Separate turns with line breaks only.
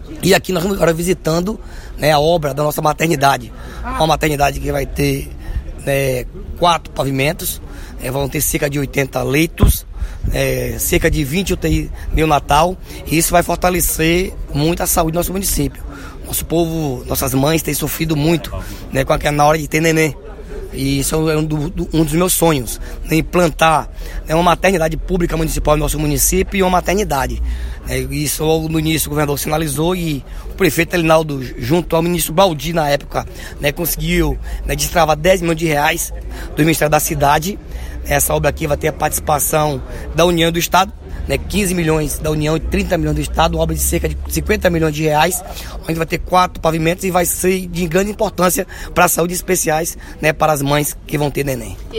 E aqui nós estamos agora visitando, né, a obra da nossa maternidade. Uma maternidade que vai ter 4 pavimentos, vão ter cerca de 80 leitos, cerca de 20 UTI neonatal, e isso vai fortalecer muito a saúde do nosso município. Nosso povo, nossas mães têm sofrido muito, né, na hora de ter neném. E isso é um dos meus sonhos, né, implantar uma maternidade pública municipal no nosso município e uma maternidade. Isso logo no início o governador sinalizou e o prefeito Elinaldo, junto ao ministro Baldi na época, né, conseguiu, né, destravar 10 milhões de reais do Ministério da Cidade. Essa obra aqui vai ter a participação da União e do Estado, né, 15 milhões da União e 30 milhões do Estado, uma obra de cerca de 50 milhões de reais, onde vai ter 4 pavimentos e vai ser de grande importância para a saúde especiais, né, para as mães que vão ter neném.